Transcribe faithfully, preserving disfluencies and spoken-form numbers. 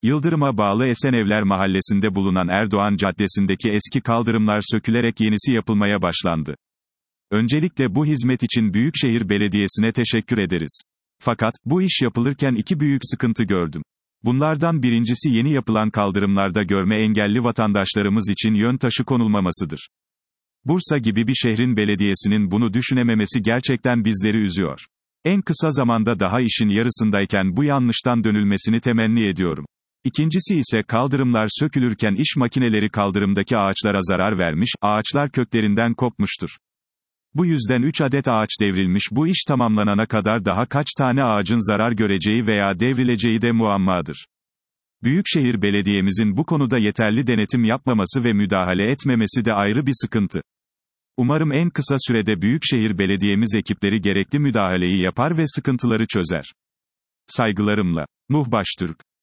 Yıldırım'a bağlı Esenevler Mahallesi'nde bulunan Erdoğan Caddesi'ndeki eski kaldırımlar sökülerek yenisi yapılmaya başlandı. Öncelikle bu hizmet için Büyükşehir Belediyesi'ne teşekkür ederiz. Fakat, bu iş yapılırken iki büyük sıkıntı gördüm. Bunlardan birincisi yeni yapılan kaldırımlarda görme engelli vatandaşlarımız için yön taşı konulmamasıdır. Bursa gibi bir şehrin belediyesinin bunu düşünememesi gerçekten bizleri üzüyor. En kısa zamanda daha işin yarısındayken bu yanlıştan dönülmesini temenni ediyorum. İkincisi ise kaldırımlar sökülürken iş makineleri kaldırımdaki ağaçlara zarar vermiş, ağaçlar köklerinden kopmuştur. Bu yüzden üç adet ağaç devrilmiş, bu iş tamamlanana kadar daha kaç tane ağacın zarar göreceği veya devrileceği de muammadır. Büyükşehir Belediye'mizin bu konuda yeterli denetim yapmaması ve müdahale etmemesi de ayrı bir sıkıntı. Umarım en kısa sürede Büyükşehir Belediye'miz ekipleri gerekli müdahaleyi yapar ve sıkıntıları çözer. Saygılarımla. Nuh Baştürk.